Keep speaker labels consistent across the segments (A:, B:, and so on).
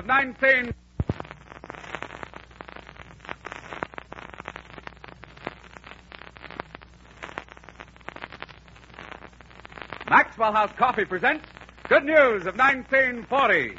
A: of 19... Maxwell House Coffee presents Good News of 1940.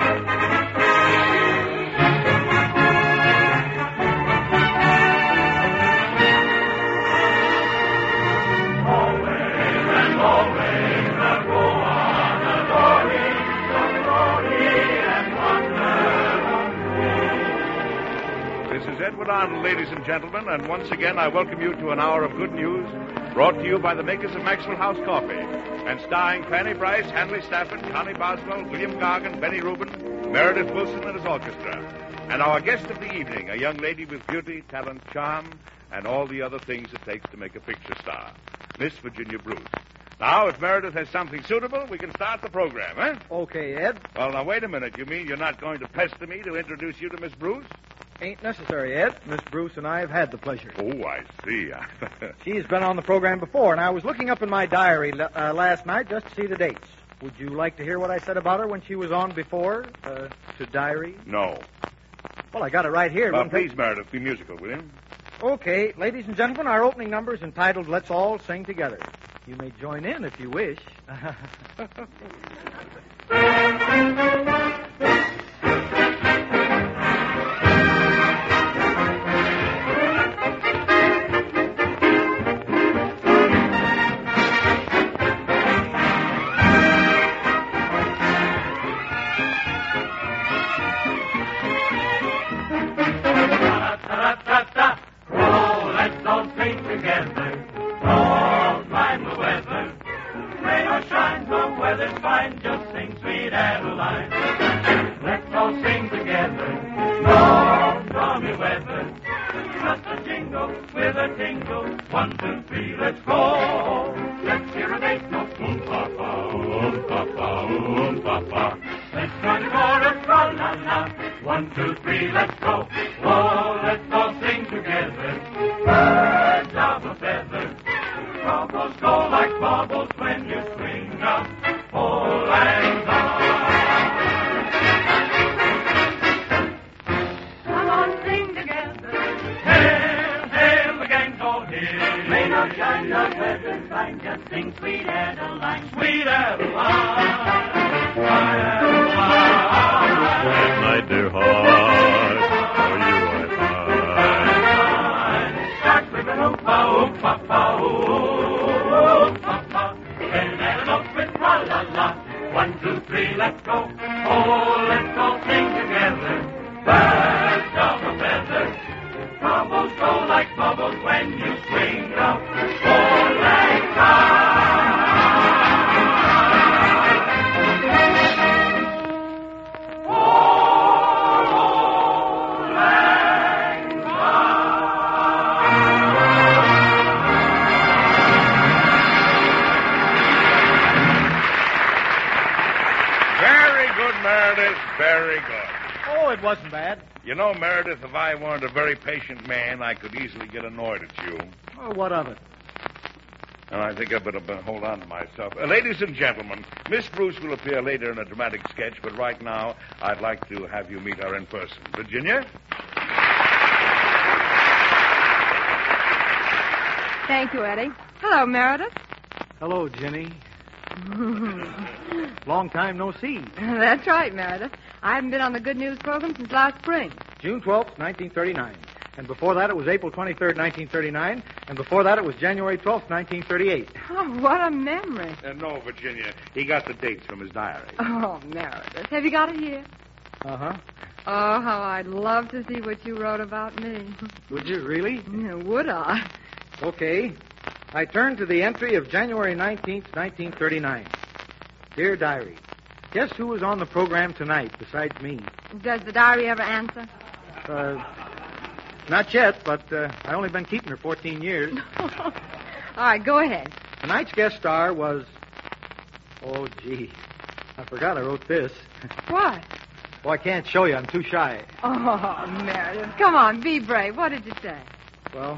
B: Edward Arnold, ladies and gentlemen, and once again I welcome you to an hour of good news brought to you by the makers of Maxwell House Coffee and starring Fanny Bryce, Hanley Stafford, Connie Boswell, William Gargan, Benny Rubin, Meredith Wilson and his orchestra. And our guest of the evening, a young lady with beauty, talent, charm, and all the other things it takes to make a picture star, Miss Virginia Bruce. Now, if Meredith has something suitable, we can start the program, eh?
C: Okay, Ed.
B: Well, now, wait a minute. You mean you're not going to pester me to introduce you to Miss Bruce?
C: Ain't necessary, Ed. Miss Bruce and I have had the pleasure.
B: Oh, I see.
C: She's been on the program before, and I was looking up in my diary last night just to see the dates. Would you like to hear what I said about her when she was on before? To diary?
B: No.
C: Well, I got it right here.
B: Please, Meredith, be musical, will you?
C: Okay, ladies and gentlemen, our opening number is entitled Let's All Sing Together. You may join in if you wish.
B: Very good.
C: Oh, it wasn't bad.
B: You know, Meredith, if I weren't a very patient man, I could easily get annoyed at you.
C: Oh, what of it?
B: And I think I better hold on to myself. Ladies and gentlemen, Miss Bruce will appear later in a dramatic sketch, but right now I'd like to have you meet her in person. Virginia?
D: Thank you, Eddie. Hello, Meredith.
C: Hello, Jenny. Long time no see.
D: That's right, Meredith. I haven't been on the Good News program since last spring.
C: June 12th, 1939. And before that, it was April 23rd, 1939. And before that, it was January 12th, 1938.
D: Oh, what a memory.
B: No, Virginia. He got the dates from his diary.
D: Oh, Meredith. Have you got it here?
C: Uh-huh.
D: Oh, how I'd love to see what you wrote about me.
C: Would you really?
D: Yeah, would I?
C: Okay. I turned to the entry of January 19th, 1939. Dear Diary, guess who was on the program tonight besides me?
D: Does the diary ever answer?
C: Not yet, but I only been keeping her 14 years.
D: All right, go ahead.
C: Tonight's guest star was... Oh, gee. I forgot I wrote this.
D: What?
C: Oh, I can't show you. I'm too shy.
D: Oh, Meredith, come on, be brave. What did you say?
C: Well...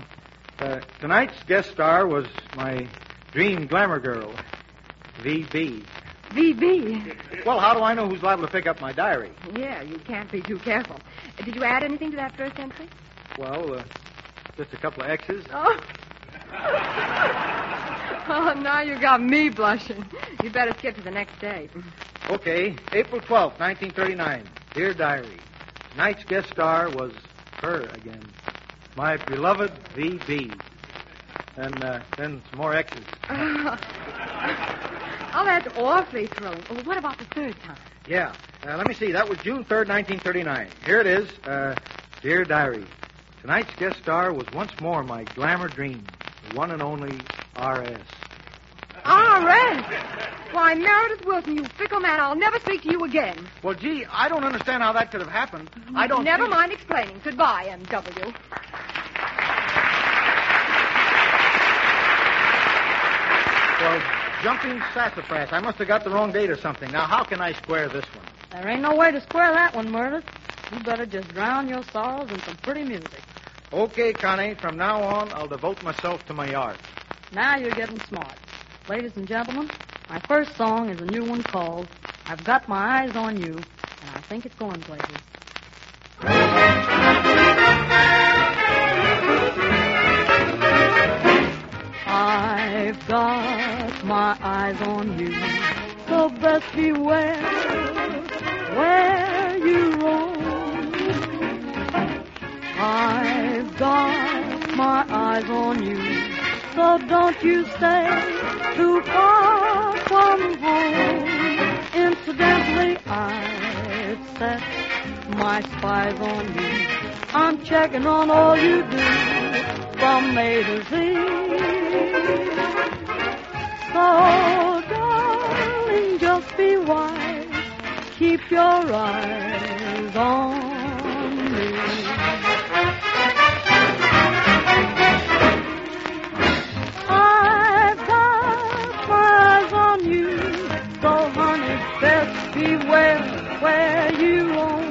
C: tonight's guest star was my dream glamour girl, V.B.
D: VB.
C: Well, how do I know who's liable to pick up my diary?
D: Yeah, you can't be too careful. Did you add anything to that first entry?
C: Well, just a couple of X's.
D: Oh. Oh, now you got me blushing. You better skip to the next day.
C: Okay, April 12th, 1939. Dear Diary, tonight's guest star was her again. My beloved V.B. And then some more X's.
D: Oh, that's awfully thrilling. Well, what about the third time?
C: Yeah. Let me see. That was June 3rd, 1939. Here it is. Dear Diary, tonight's guest star was once more my glamour dream, the one and only R.S.
D: R.S.? Why, Meredith Wilson, you fickle man, I'll never speak to you again.
C: Well, gee, I don't understand how that could have happened. I don't
D: Never
C: see...
D: mind explaining. Goodbye, M.W.
C: Well, jumping sassafras. I must have got the wrong date or something. Now, how can I square this one?
E: There ain't no way to square that one, Meredith. You better just drown your sorrows in some pretty music.
C: Okay, Connie, from now on, I'll devote myself to my art.
E: Now you're getting smart. Ladies and gentlemen, my first song is a new one called I've Got My Eyes on You, and I think it's going places. I've got my eyes on you, so best beware where you roam. I've got my eyes on you, so don't you stay too far from home. Incidentally, I've set my spies on you. I'm checking on all you do from A to Z. So, darling, just be wise. Keep your eyes on me. I've got my eyes on you, so honey, best beware where you roam.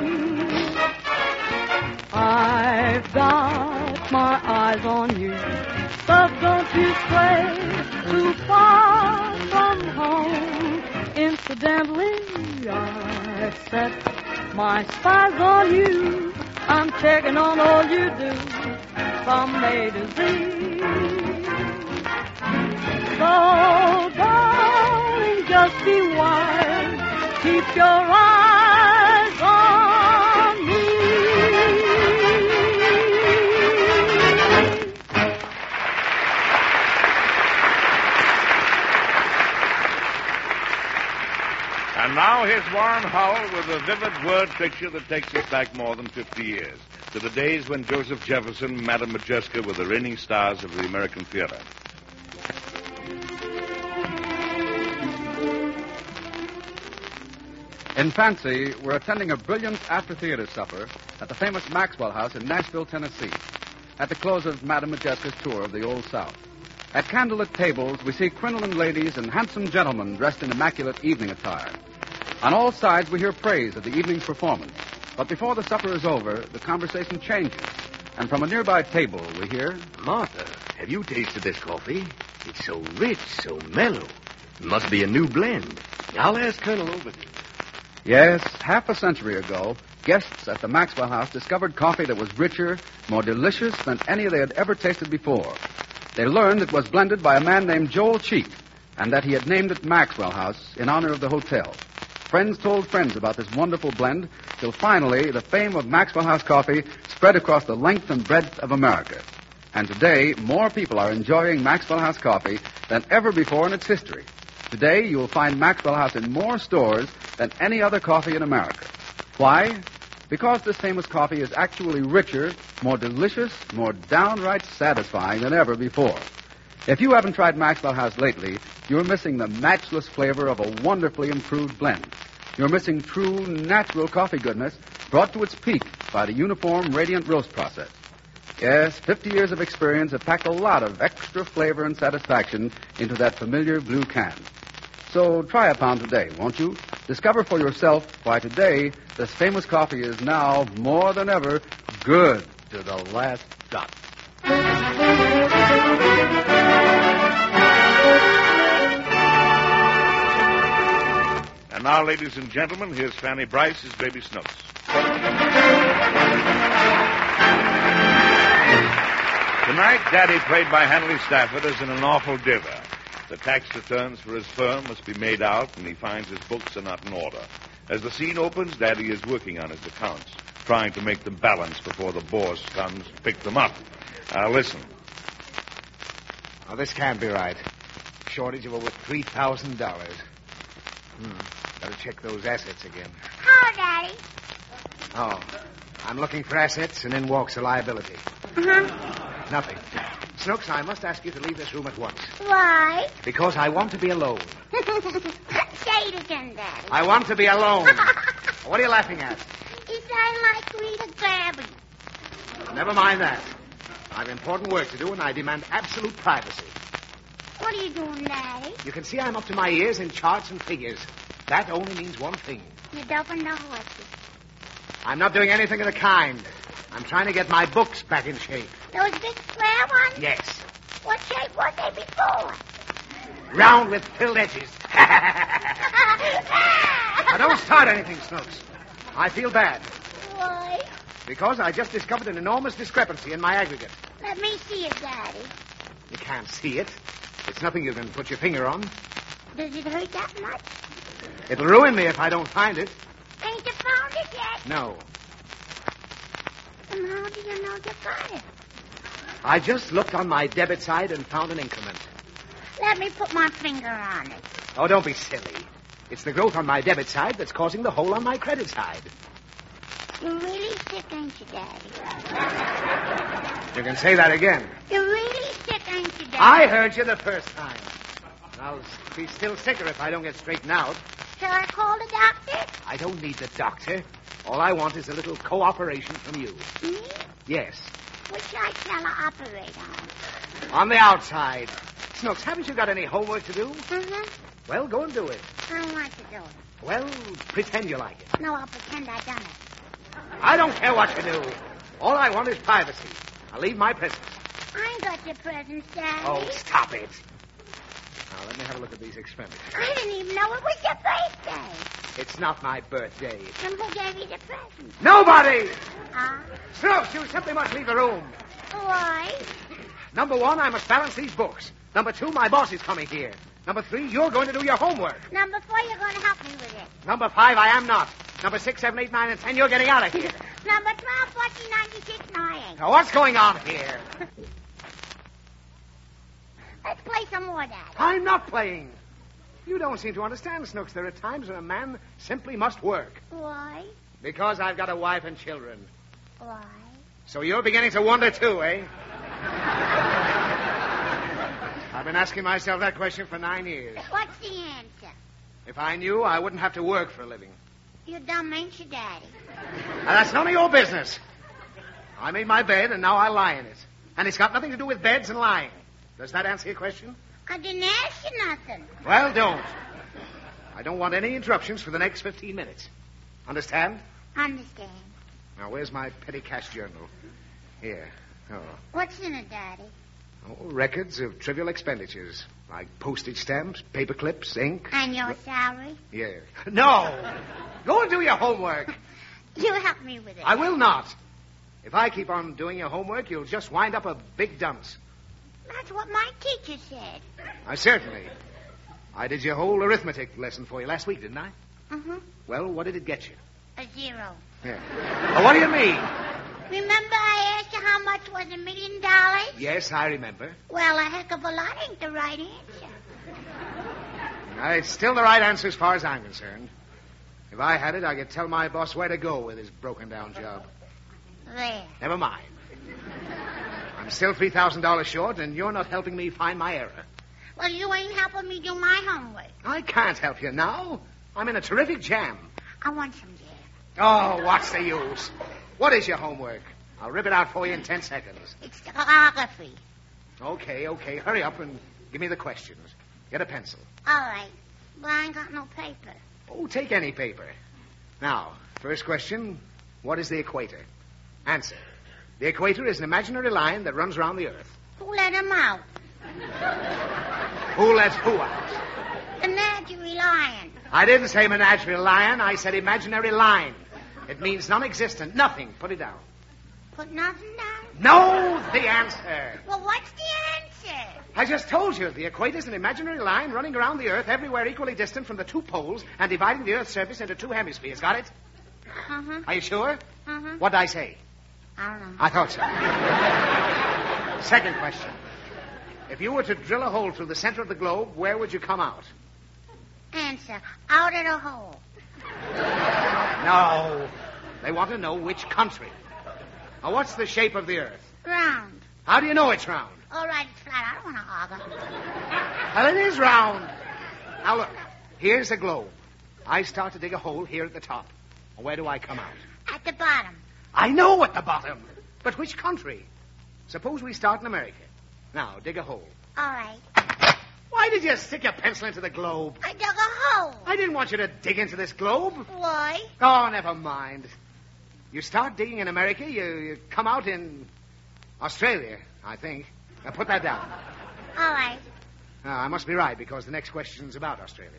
E: I've got my eyes on you, so don't you stray too far from home. Incidentally, I've set my spies on you. I'm checking on all you do from A to Z. So, darling, just be wise. Keep your eyes on me.
B: And now here's Warren Howell with a vivid word picture that takes us back more than 50 years, to the days when Joseph Jefferson and Madame Modjeska were the reigning stars of the American theater.
A: In fancy, we're attending a brilliant after-theater supper at the famous Maxwell House in Nashville, Tennessee, at the close of Madame Modjeska's tour of the Old South. At candlelit tables, we see crinoline ladies and handsome gentlemen dressed in immaculate evening attire. On all sides, we hear praise of the evening's performance. But before the supper is over, the conversation changes. And from a nearby table, we hear...
F: Martha, have you tasted this coffee? It's so rich, so mellow. It must be a new blend. I'll ask Colonel Overton.
A: Yes, half a century ago, guests at the Maxwell House discovered coffee that was richer, more delicious than any they had ever tasted before. They learned it was blended by a man named Joel Cheek, and that he had named it Maxwell House in honor of the hotel. Friends told friends about this wonderful blend, till finally the fame of Maxwell House coffee spread across the length and breadth of America. And today, more people are enjoying Maxwell House coffee than ever before in its history. Today, you'll find Maxwell House in more stores than any other coffee in America. Why? Because this famous coffee is actually richer, more delicious, more downright satisfying than ever before. If you haven't tried Maxwell House lately, you're missing the matchless flavor of a wonderfully improved blend. You're missing true, natural coffee goodness brought to its peak by the uniform, radiant roast process. Yes, 50 years of experience have packed a lot of extra flavor and satisfaction into that familiar blue can. So try a pound today, won't you? Discover for yourself why today this famous coffee is now, more than ever, good to the last drop.
B: now, ladies and gentlemen, here's Fanny Bryce as Baby Snooks. Tonight, Daddy, played by Hanley Stafford, is in an awful dither. The tax returns for his firm must be made out, and he finds his books are not in order. As the scene opens, Daddy is working on his accounts, trying to make them balance before the boss comes to pick them up. Listen.
G: Oh, this can't be right. Shortage of over $3,000. Better check those assets again.
H: Hello, Daddy.
G: Oh, I'm looking for assets, and in walks a liability. Nothing. Snooks, I must ask you to leave this room at once.
H: Why?
G: Because I want to be alone.
H: Say it again, Daddy.
G: I want to be alone. What are you laughing at?
H: You sound like Rita Gabby.
G: Never mind that. I've important work to do, and I demand absolute privacy.
H: What are you doing, Daddy?
G: You can see I'm up to my ears in charts and figures. That only means one thing.
H: You're doping the horses.
G: I'm not doing anything of the kind. I'm trying to get my books back in shape.
H: Those big square ones?
G: Yes.
H: What shape were they before?
G: Round with filled edges. Now, don't start anything, Snooks. I feel bad.
H: Why?
G: Because I just discovered an enormous discrepancy in my aggregate.
H: Let me see it, Daddy.
G: You can't see it. It's nothing you can put your finger on.
H: Does it hurt that much?
G: It'll ruin me if I don't find it.
H: Ain't you found it yet?
G: No.
H: Then how do you know you got it?
G: I just looked on my debit side and found an increment.
H: Let me put my finger on it.
G: Oh, don't be silly. It's the growth on my debit side that's causing the hole on my credit side.
H: You're really sick, ain't you, Daddy?
G: You can say that again.
H: You're really sick, ain't you, Daddy?
G: I heard you the first time. I'll be still sicker if I don't get straightened out.
H: Shall I call the doctor?
G: I don't need the doctor. All I want is a little cooperation from you.
H: Me?
G: Yes.
H: Which I shall I operate on?
G: On the outside. Snooks, haven't you got any homework to do?
H: Mm-hmm.
G: Well, go and do it.
H: I don't like to do it.
G: Well, pretend you like it.
H: No, I'll pretend I done it.
G: I don't care what you do. All I want is privacy. I'll leave my presents.
H: I ain't got your presents, Daddy.
G: Oh, stop it. Now, let me have a look at these expenditures.
H: I didn't even know it was your birthday.
G: It's not my birthday.
H: Then who gave you the present?
G: Nobody!
H: Huh?
G: Snooks, you simply must leave the room.
H: Why?
G: Number one, I must balance these books. Number two, my boss is coming here. Number three, you're going to do your homework.
H: Number 4, you're going to help me with it.
G: Number 5, I am not. Number 6, 7, 8, 9, and 10, you're getting out of here.
H: Number 12, 14, 96, no, I ain't.
G: Now, what's going on here?
H: Let's play some more, Daddy.
G: I'm not playing. You don't seem to understand, Snooks. There are times when a man simply must work.
H: Why?
G: Because I've got a wife and children.
H: Why?
G: So you're beginning to wonder, too, eh? I've been asking myself that question for 9 years.
H: What's the answer?
G: If I knew, I wouldn't have to work for a living.
H: You're dumb, ain't you, Daddy?
G: Now, that's none of your business. I made my bed, and now I lie in it. And it's got nothing to do with beds and lying. Does that answer your question?
H: I didn't ask you nothing.
G: Well, don't. I don't want any interruptions for the next 15 minutes. Understand?
H: Understand.
G: Now, where's my petty cash journal? Here. Oh.
H: What's in it, Daddy?
G: Oh, records of trivial expenditures, like postage stamps, paper clips, ink.
H: And your salary?
G: Yeah. No! Go and do your homework.
H: You help me with it.
G: I will not. If I keep on doing your homework, you'll just wind up a big dunce.
H: That's what my teacher said.
G: Certainly. I did your whole arithmetic lesson for you last week, didn't I?
H: Mm-hmm.
G: Well, what did it get you?
H: A 0.
G: Yeah. Oh, what do you mean?
H: Remember I asked you how much was $1 million?
G: Yes, I remember.
H: Well, a heck of a lot ain't the right answer.
G: It's still the right answer as far as I'm concerned. If I had it, I could tell my boss where to go with his broken-down job.
H: There.
G: Never mind. I'm still $3,000 short, and you're not helping me find my error.
H: Well, you ain't helping me do my homework.
G: I can't help you now. I'm in a terrific jam.
H: I want some jam.
G: Oh, what's the use? What is your homework? I'll rip it out for you in 10 seconds.
H: It's geography.
G: Okay. Hurry up and give me the questions. Get a pencil.
H: All right. But I ain't got no paper.
G: Oh, take any paper. Now, first question, what is the equator? Answer. The equator is an imaginary line that runs around the Earth.
H: Who let him out?
G: Who let who out?
H: The imaginary lion.
G: I didn't say menagerie lion. I said imaginary line. It means non-existent. Nothing. Put it down.
H: Put nothing down?
G: No, the answer.
H: Well, what's the answer?
G: I just told you. The equator is an imaginary line running around the Earth everywhere equally distant from the two poles and dividing the Earth's surface into two hemispheres. Got it?
H: Uh-huh.
G: Are you sure?
H: Uh-huh.
G: What'd I say?
H: I don't know.
G: I thought so. Second question. If you were to drill a hole through the center of the globe, where would you come out?
H: Answer. Out of the hole.
G: No. They want to know which country. Now, what's the shape of the Earth?
H: Round.
G: How do you know it's round?
H: All right, it's flat. I don't want to argue.
G: Well, it is round. Now, look. Here's a globe. I start to dig a hole here at the top. Where do I come out?
H: At the bottom.
G: I know at the bottom. But which country? Suppose we start in America. Now, dig a hole.
H: All right.
G: Why did you stick your pencil into the globe?
H: I dug a hole.
G: I didn't want you to dig into this globe.
H: Why?
G: Oh, never mind. You start digging in America, you come out in Australia, I think. Now, put that down.
H: All right.
G: I must be right, because the next question's about Australia.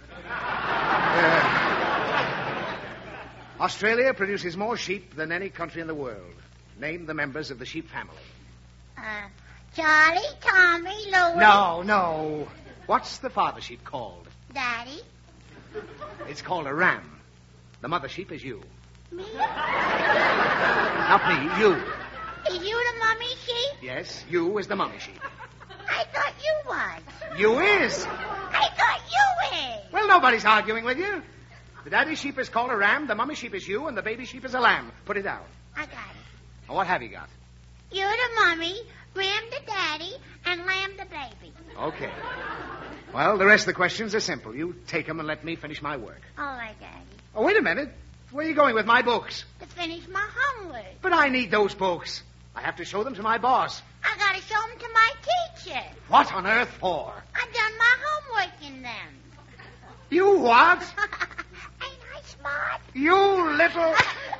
G: Australia produces more sheep than any country in the world. Name the members of the sheep family.
H: Charlie, Tommy, Louie.
G: No. What's the father sheep called?
H: Daddy.
G: It's called a ram. The mother sheep is you.
H: Me?
G: Not me, you.
H: Is you the mummy sheep?
G: Yes, you is the mummy sheep.
H: I thought you was.
G: You is.
H: I thought you is.
G: Well, nobody's arguing with you. The daddy sheep is called a ram, the mummy sheep is you, and the baby sheep is a lamb. Put it down.
H: I got it.
G: Now, what have you got?
H: You the mummy, Ram the daddy, and Lamb the baby.
G: Okay. Well, the rest of the questions are simple. You take them and let me finish my work.
H: All right, Daddy.
G: Oh, wait a minute. Where are you going with my books?
H: To finish my homework.
G: But I need those books. I have to show them to my boss.
H: I gotta show them to my teacher.
G: What on earth for?
H: I've done my homework in them.
G: You what?
H: Ain't I smart?
G: You little...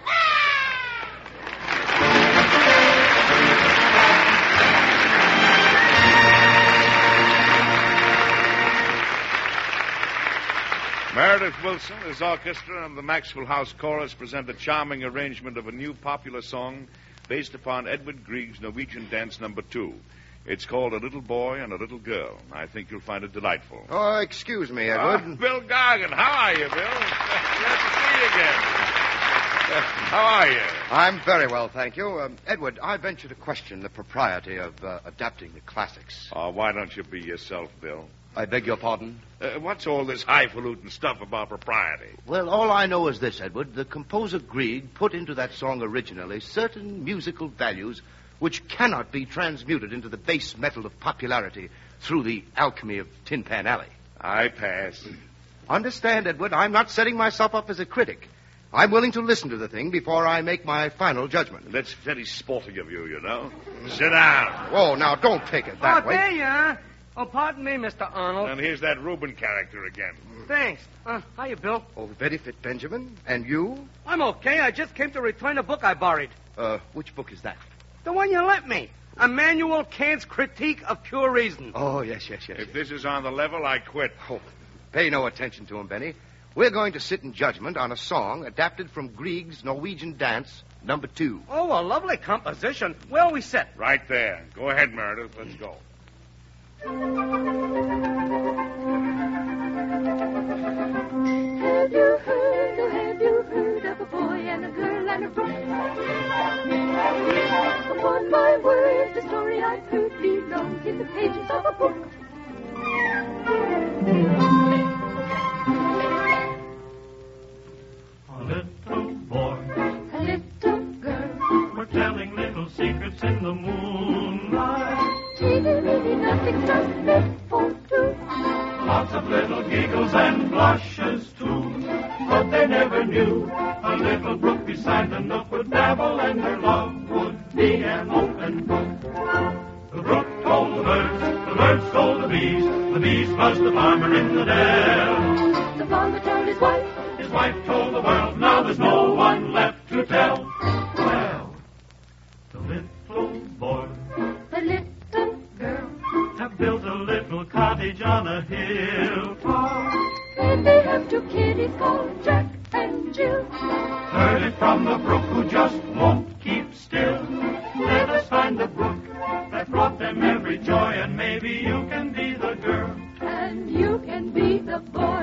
B: Meredith Wilson, his orchestra, and the Maxwell House Chorus present a charming arrangement of a new popular song based upon Edward Grieg's Norwegian Dance No. 2. It's called A Little Boy and a Little Girl. I think you'll find it delightful.
F: Oh, excuse me, Edward.
B: Bill Gargan. How are you, Bill? Glad to see you again. How are you?
F: I'm very well, thank you. Edward, I venture to question the propriety of adapting the classics.
B: Oh, why don't you be yourself, Bill?
F: I beg your pardon?
B: What's all this highfalutin stuff about propriety?
F: Well, all I know is this, Edward. The composer Grieg put into that song originally certain musical values which cannot be transmuted into the base metal of popularity through the alchemy of Tin Pan Alley.
B: I pass.
F: Understand, Edward, I'm not setting myself up as a critic. I'm willing to listen to the thing before I make my final judgment.
B: That's very sporting of you, you know. Sit down.
F: Oh, now, don't take it that way.
I: There you are. Oh, pardon me, Mr. Arnold.
B: And here's that Reuben character again.
I: Thanks. Hiya, Bill.
F: Oh, very fit, Benjamin. And you?
I: I'm okay. I just came to return a book I borrowed.
F: Which book is that?
I: The one you lent me. Immanuel Kant's Critique of Pure Reason.
F: Oh, yes.
B: If this is on the level, I quit.
F: Oh, pay no attention to him, Benny. We're going to sit in judgment on a song adapted from Grieg's Norwegian Dance No. 2.
I: Oh, a lovely composition. Where'll we sit?
B: Right there. Go ahead, Meredith. Let's go.
E: Have you heard of a boy and a girl and a brook? Upon my word, the story I've heard belongs in the pages of a book.
J: A little boy,
E: A little girl,
J: we're telling little secrets in the moonlight.
E: teeny nothing just left for two.
J: Lots of little giggles and blushes, too. But they never knew a little brook beside the nook would babble and her love would be an open book. The brook told the birds told the bees buzzed the farmer in the dell.
E: The farmer told his wife
J: told the world, now there's no one left to tell. Well, the little boy
E: the little girl,
J: have built a little cottage on a hilltop.
E: They have two kitties called Jack and Jill.
J: Heard it from the brook who just won't keep still. Let us find the brook that brought them every joy, and maybe you can be the girl.
E: And you can be the boy.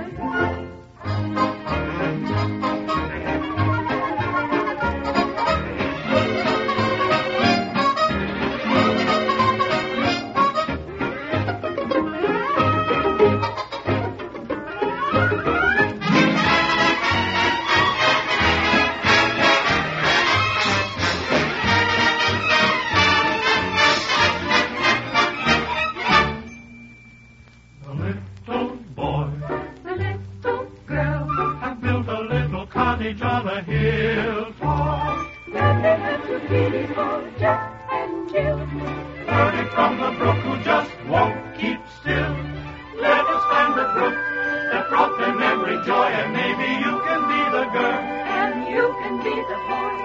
J: On a hilltop.
E: Then they have two kitties called Jack and Jill.
J: Heard it from the brook who just won't keep still. Let us find the brook that brought them every joy, and maybe you can be the girl.
E: And you can be the boy.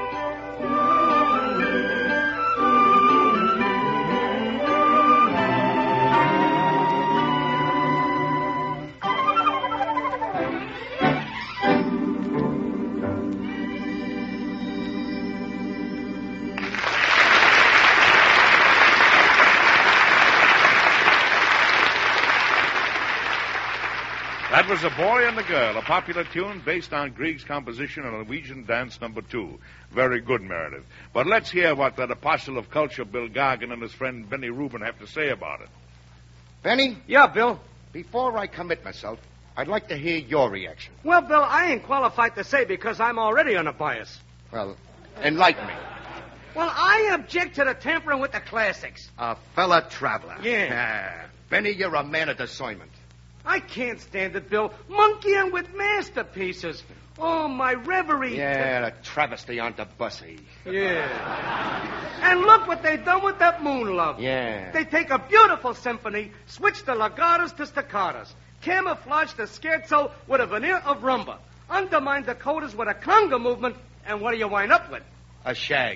B: That was A Boy and a Girl, a popular tune based on Grieg's composition of Norwegian Dance No. 2. Very good, Meredith. But let's hear what that apostle of culture, Bill Gargan, and his friend Benny Rubin have to say about it.
F: Benny?
I: Yeah, Bill.
F: Before I commit myself, I'd like to hear your reaction.
I: Well, Bill, I ain't qualified to say because I'm already on a bias.
F: Well, enlighten me.
I: Well, I object to the tampering with the classics.
F: A fella traveler.
I: Yeah.
F: Benny, you're a man of discernment.
I: I can't stand it, Bill. Monkeying with masterpieces. Oh, my reverie.
F: Yeah, a travesty on Debussy.
I: Yeah. And look what they've done with that Moon Love.
F: Yeah.
I: They take a beautiful symphony, switch the legatos to staccatos, camouflage the scherzo with a veneer of rumba, undermine the codas with a conga movement, and what do you wind up with?
F: A shag.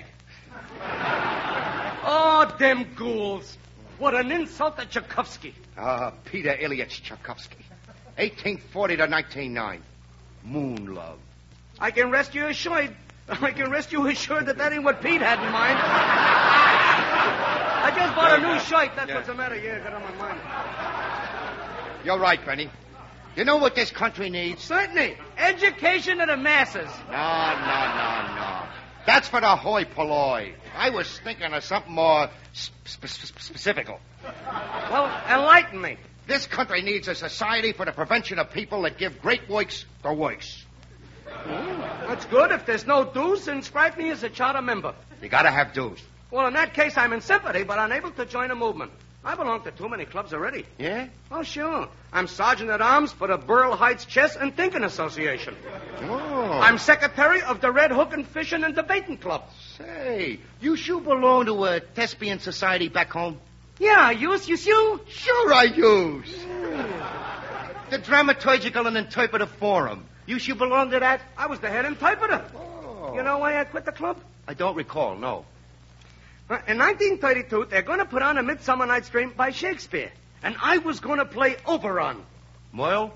I: Oh, them ghouls. What an insult to Tchaikovsky.
F: Peter Ilyich Tchaikovsky. 1840 to 1909. Moon Love.
I: I can rest you assured that ain't what Pete had in mind. I just bought a new shirt. That's what's the matter. Yeah, got on my mind.
F: You're right, Benny. You know what this country needs?
I: Certainly. Education of the masses.
F: No. That's for the hoi polloi. I was thinking of something more specific.
I: Well, enlighten me.
F: This country needs a society for the prevention of people that give great works to works.
I: That's good. If there's no dues, inscribe me as a charter member.
F: You gotta have dues.
I: Well, in that case, I'm in sympathy, but unable to join a movement. I belong to too many clubs already.
F: Yeah?
I: Oh, sure. I'm Sergeant at Arms for the Burl Heights Chess and Thinking Association.
F: Oh.
I: I'm secretary of the Red Hook and Fishing and Debating Club.
F: Say, you sure belong to a thespian society back home?
I: Yeah, I use. You sure?
F: Sure I use. The Dramaturgical and Interpretive Forum. You sure belong to that?
I: I was the head interpreter.
F: Oh.
I: You know why I quit the club?
F: I don't recall, no.
I: In 1932, they're going to put on A Midsummer Night's Dream by Shakespeare. And I was going to play Oberon.
F: Moyle?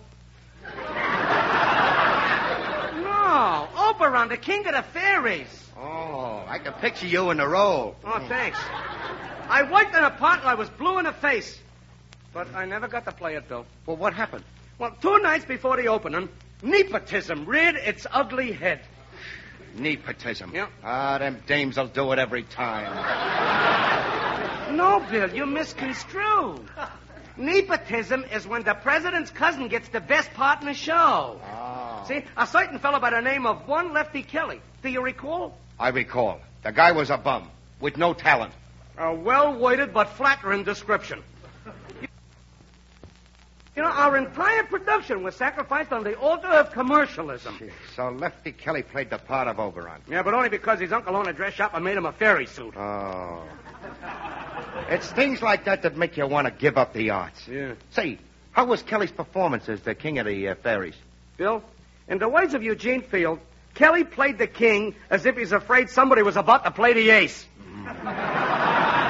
I: No, Oberon, the king of the fairies.
F: Oh, I can picture you in the role.
I: Oh, thanks. I worked in a part and I was blue in the face. But I never got to play it, Bill.
F: Well, what happened?
I: Well, 2 nights before the opening, nepotism reared its ugly head.
F: Nepotism.
I: Yeah.
F: Them dames will do it every time.
I: No, Bill, you misconstrue. Nepotism is when the president's cousin gets the best part in the show.
F: Oh.
I: See, a certain fellow by the name of One Lefty Kelly. Do you recall?
F: I recall. The guy was a bum with no talent.
I: A well-weighted but flattering description. You know, our entire production was sacrificed on the altar of commercialism.
F: So Lefty Kelly played the part of Oberon.
I: Yeah, but only because his uncle owned a dress shop and made him a fairy suit.
F: Oh. It's things like that make you want to give up the arts.
I: Yeah.
F: Say, how was Kelly's performance as the king of the fairies?
I: Bill, in the words of Eugene Field, Kelly played the king as if he's afraid somebody was about to play the ace.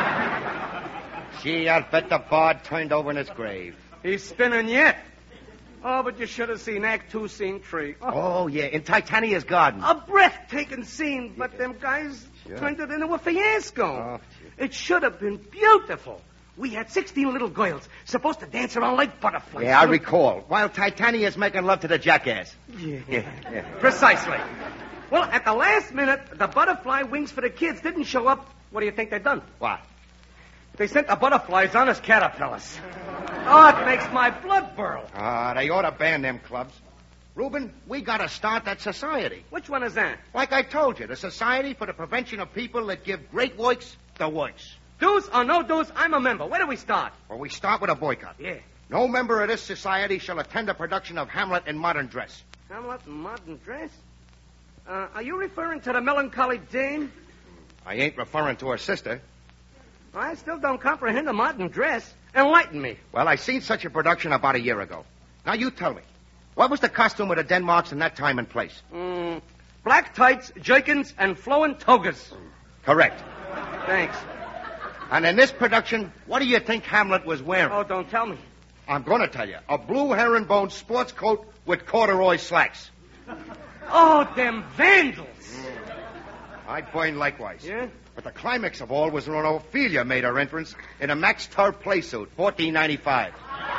F: Gee, I'll bet the bard turned over in his grave.
I: He's spinning yet. Oh, but you should have seen Act 2, Scene 3.
F: Oh, yeah, in Titania's garden.
I: A breathtaking scene, but them guys turned it into a fiasco. It should have been beautiful. We had 16 little girls supposed to dance around like butterflies.
F: Yeah, I recall. While Titania's making love to the jackass.
I: Yeah. Precisely. Well, at the last minute, the butterfly wings for the kids didn't show up. What do you think they done?
F: What?
I: They sent the butterflies on as caterpillars. Oh, it makes my blood boil.
F: They ought to ban them clubs. Reuben, we got to start that society.
I: Which one is that?
F: Like I told you, the Society for the Prevention of People that Give Great Works the Works.
I: Dues or no dues, I'm a member. Where do we start?
F: Well, we start with a boycott.
I: Yeah.
F: No member of this society shall attend a production of Hamlet in modern dress.
I: Hamlet in modern dress? Are you referring to the melancholy Dame?
F: I ain't referring to her sister.
I: I still don't comprehend a modern dress. Enlighten me.
F: Well, I seen such a production about a year ago. Now, you tell me. What was the costume of the Denmarks in that time and place?
I: Black tights, jerkins, and flowing togas.
F: Correct.
I: Thanks.
F: And in this production, what do you think Hamlet was wearing?
I: Oh, don't tell me.
F: I'm going to tell you. A blue herringbone sports coat with corduroy slacks.
I: Oh, them vandals.
F: I burned likewise.
I: Yeah?
F: But the climax of all was when Ophelia made her entrance in a Max Tur playsuit, $14.95.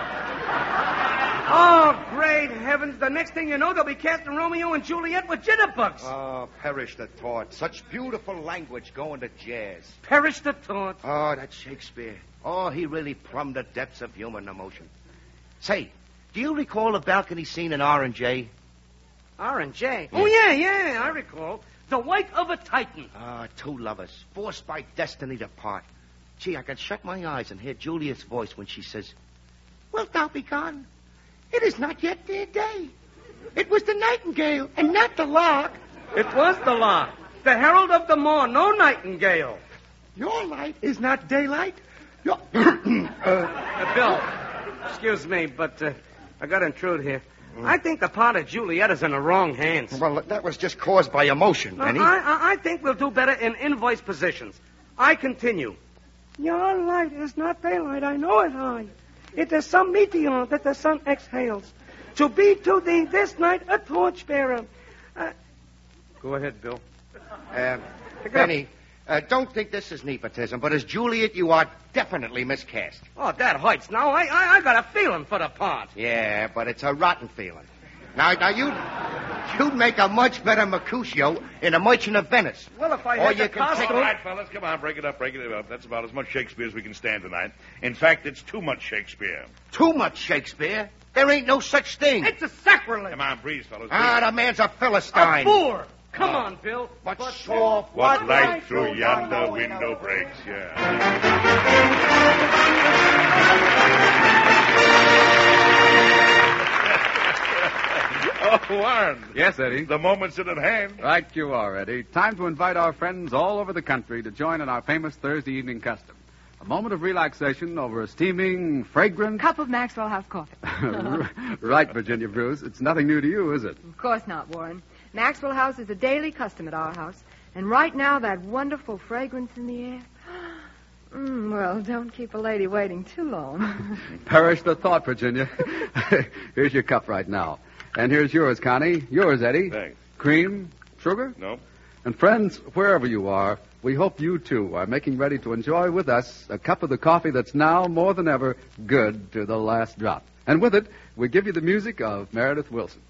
I: Oh, great heavens. The next thing you know, they'll be casting Romeo and Juliet with jitterbugs.
F: Oh, perish the thought. Such beautiful language going to jazz.
I: Perish the thought.
F: Oh, that's Shakespeare. Oh, he really plumbed the depths of human emotion. Say, do you recall the balcony scene in R&J?
I: R&J? Oh, yeah, I recall. The Wife of a Titan.
F: Two lovers, forced by destiny to part. Gee, I can shut my eyes and hear Juliet's voice when she says, "Wilt thou be gone? It is not yet their day. It was the nightingale and not the lark."
I: It was the lark. The herald of the morn, no nightingale.
F: Your light is not daylight. Your...
I: Bill, excuse me, but I got to intrude here. I think the part of Juliet is in the wrong hands.
F: Well, that was just caused by emotion, Benny.
I: I think we'll do better in invoice positions. I continue. Your light is not daylight, I know it, I. It is some meteor that the sun exhales. To be to thee this night a torchbearer. Go ahead, Bill.
F: Benny, don't think this is nepotism, but as Juliet, you are definitely miscast.
I: Oh, that hurts. Now, I got a feeling for the part.
F: Yeah, but it's a rotten feeling. Now you'd make a much better Mercutio in A Merchant of Venice.
I: Well, if I had the costume...
B: All right, fellas, come on, break it up. That's about as much Shakespeare as we can stand tonight. In fact, it's too much Shakespeare.
F: Too much Shakespeare? There ain't no such thing.
I: It's a sacrilege.
B: Come on, breathe, fellas.
F: The man's a Philistine.
I: A boor. Come on, Bill.
F: But soft.
B: What light through yonder window breaks, yeah. Oh, Warren.
A: Yes, Eddie?
B: The moment's at hand.
A: Right you are, Eddie. Time to invite our friends all over the country to join in our famous Thursday evening custom. A moment of relaxation over a steaming, fragrant...
D: Cup of Maxwell House coffee.
A: Right, Virginia Bruce. It's nothing new to you, is it?
D: Of course not, Warren. Maxwell House is a daily custom at our house. And right now, that wonderful fragrance in the air... well, don't keep a lady waiting too long.
A: Perish the thought, Virginia. Here's your cup right now. And here's yours, Connie. Yours, Eddie.
B: Thanks.
A: Cream? Sugar?
B: No.
A: And friends, wherever you are, we hope you, too, are making ready to enjoy with us a cup of the coffee that's now, more than ever, good to the last drop. And with it, we give you the music of Meredith Wilson.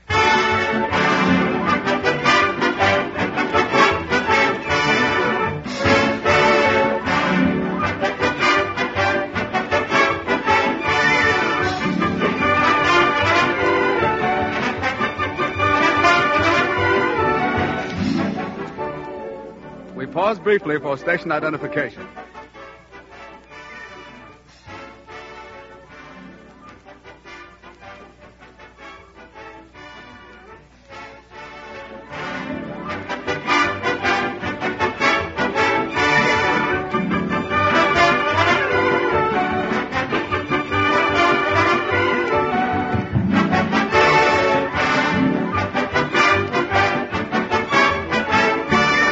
A: Pause briefly for station identification.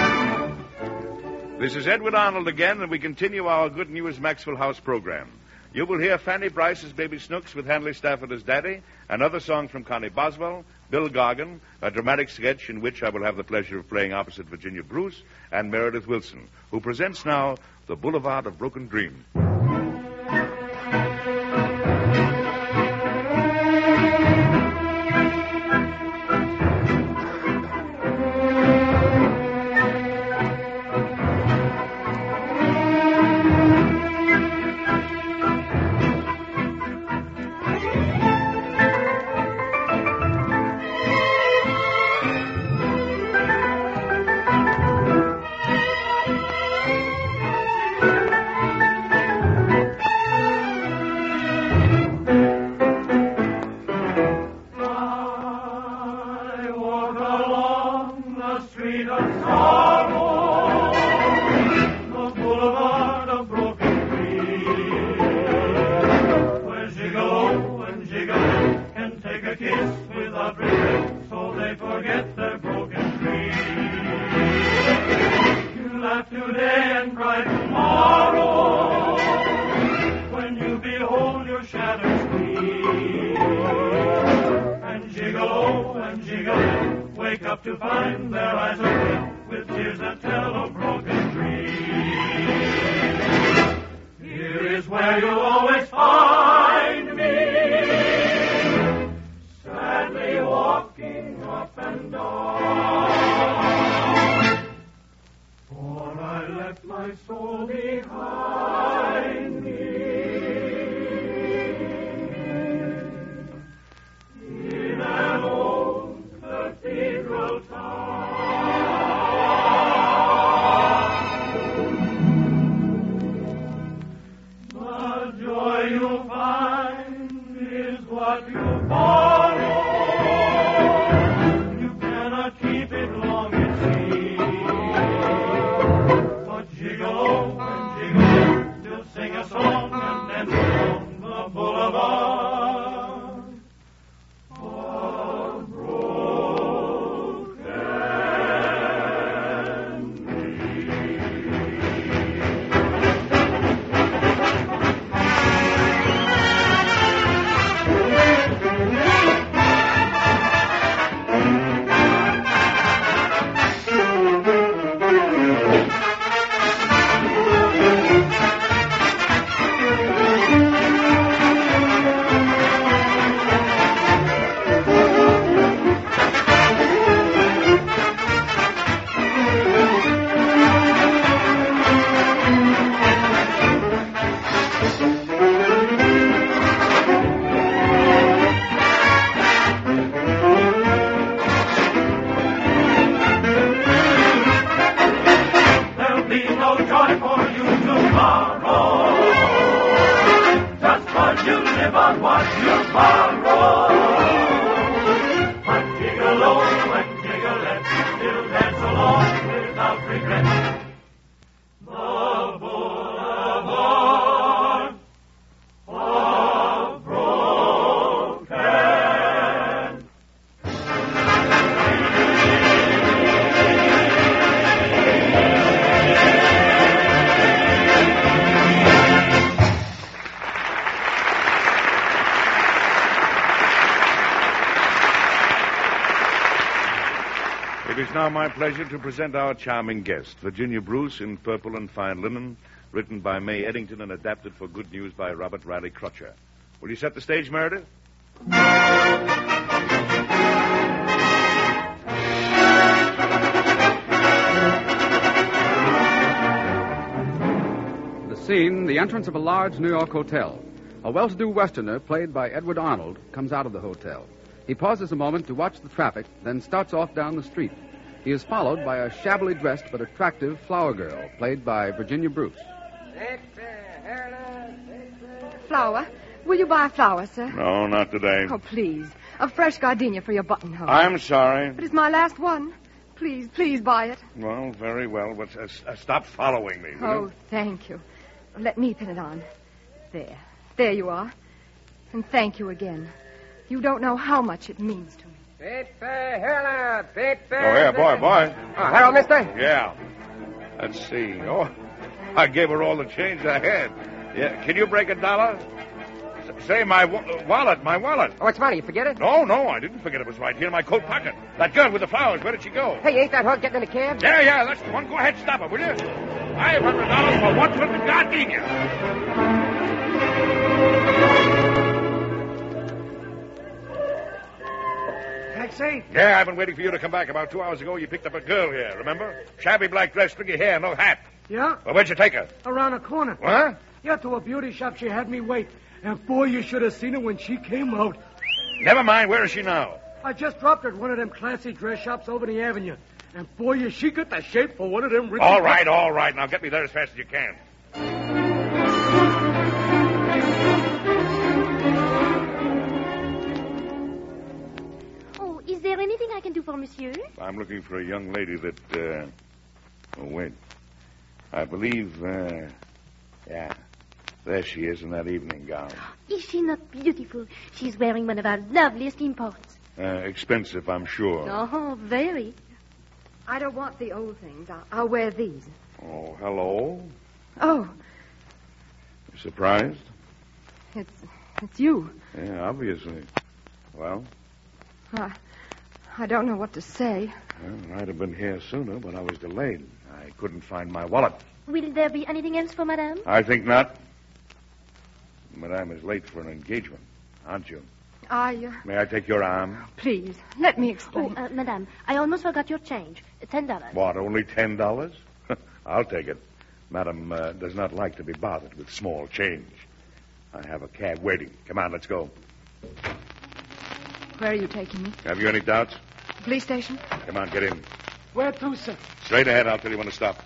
B: This is Edward Arnold again, and we continue our Good News Maxwell House program. You will hear Fanny Bryce as Baby Snooks with Hanley Stafford as Daddy, another song from Connie Boswell, Bill Gargan, a dramatic sketch in which I will have the pleasure of playing opposite Virginia Bruce and Meredith Wilson, who presents now The Boulevard of Broken Dreams.
J: To find their eyes are filled with tears that tell of broken dreams. Here is where you'll always find me, sadly walking up and down. For I left my soul behind me in an old cathedral town. The joy you'll find is what you borrow. You cannot keep it long, it seems. But gigolo and gigolo still sing a song and dance along the boulevard.
B: It is now my pleasure to present our charming guest, Virginia Bruce in Purple and Fine Linen, written by May Eddington and adapted for Good News by Robert Riley Crutcher. Will you set the stage, Meredith?
A: The scene, the entrance of a large New York hotel. A well-to-do Westerner, played by Edward Arnold, comes out of the hotel. He pauses a moment to watch the traffic, then starts off down the street. He is followed by a shabbily dressed but attractive flower girl, played by Virginia Bruce.
D: Flower? Will you buy a flower, sir?
B: No, not today.
D: Oh, please. A fresh gardenia for your buttonhole.
B: I'm sorry.
D: But it's my last one. Please, please buy it.
B: Well, very well, but stop following me, will
D: Oh,
B: you?
D: thank you. Let me pin it on. There. There you are. And thank you again. You don't know how much it means to me.
B: Oh, yeah, boy.
I: Hello, mister.
B: Yeah. Let's see. Oh, I gave her all the change I had. Yeah, can you break $1? Say, my wallet.
K: What's the matter? You forget it?
B: No, I didn't forget it was right here in my coat pocket. That girl with the flowers, where did she go?
K: Hey, ain't that hug getting in a cab?
B: Yeah, that's the one. Go ahead, stop her, will you? $500 for what trip did God gave you?
I: Taxi?
B: Yeah, I've been waiting for you to come back. About 2 hours ago, you picked up a girl here, remember? Shabby black dress, stringy hair, no hat.
I: Yeah?
B: Well, where'd you take her?
I: Around the corner.
B: What?
I: Yeah, to a beauty shop. She had me wait. And boy, you should have seen her when she came out.
B: Never mind. Where is she now?
I: I just dropped her at one of them classy dress shops over the avenue. And boy, she got the shape for one of them rich...
B: All right. Now get me there as fast as you can.
H: Oh, is there anything I can do for Monsieur?
B: I'm looking for a young lady that, Oh, wait. I believe, yeah. There she is in that evening gown.
H: Is she not beautiful? She's wearing one of our loveliest imports.
B: Expensive, I'm sure.
H: Oh, very.
D: I don't want the old things. I'll wear these.
B: Oh, hello.
D: Oh,
B: You surprised?
D: it's you.
B: Yeah, obviously. Well,
D: I don't know what to say.
B: I'd have been here sooner, but I was delayed. I couldn't find my wallet.
H: Will there be anything else for Madame?
B: I think not. Madame is late for an engagement, aren't you? May I take your arm?
D: Please, let me explain.
H: Oh, Madame, I almost forgot your change. $10.
B: What, only $10? I'll take it. Madam does not like to be bothered with small change. I have a cab waiting. Come on, let's go.
D: Where are you taking me?
B: Have you any doubts?
D: The police station?
B: Come on, get in.
I: Where to, sir?
B: Straight ahead, I'll tell you when to stop.